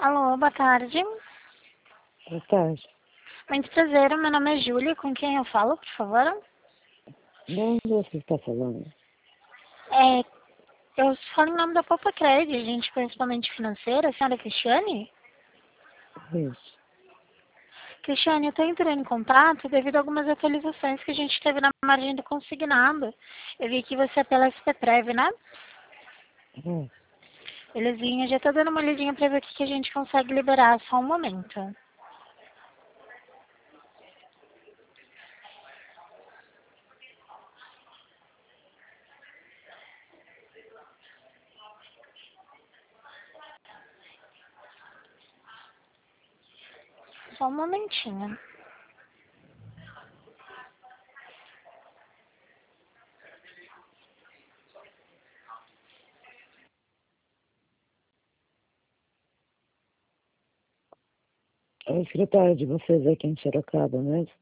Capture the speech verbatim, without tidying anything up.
Alô, boa tarde. Boa tarde. Muito prazer, meu nome é Júlia, com quem eu falo, por favor? De onde você está falando? É, eu falo em nome da Popa Cred, agente correspondente financeira, a senhora Cristiane? Isso. Cristiane, eu estou entrando em contato devido a algumas atualizações que a gente teve na margem do consignado. Eu vi que você é pela S P Prev, né? É. Belezinha, já estou dando uma olhadinha para ver o que que a gente consegue liberar, só um momento. Só um momentinho. É o escritório de vocês aqui em Sorocaba mesmo?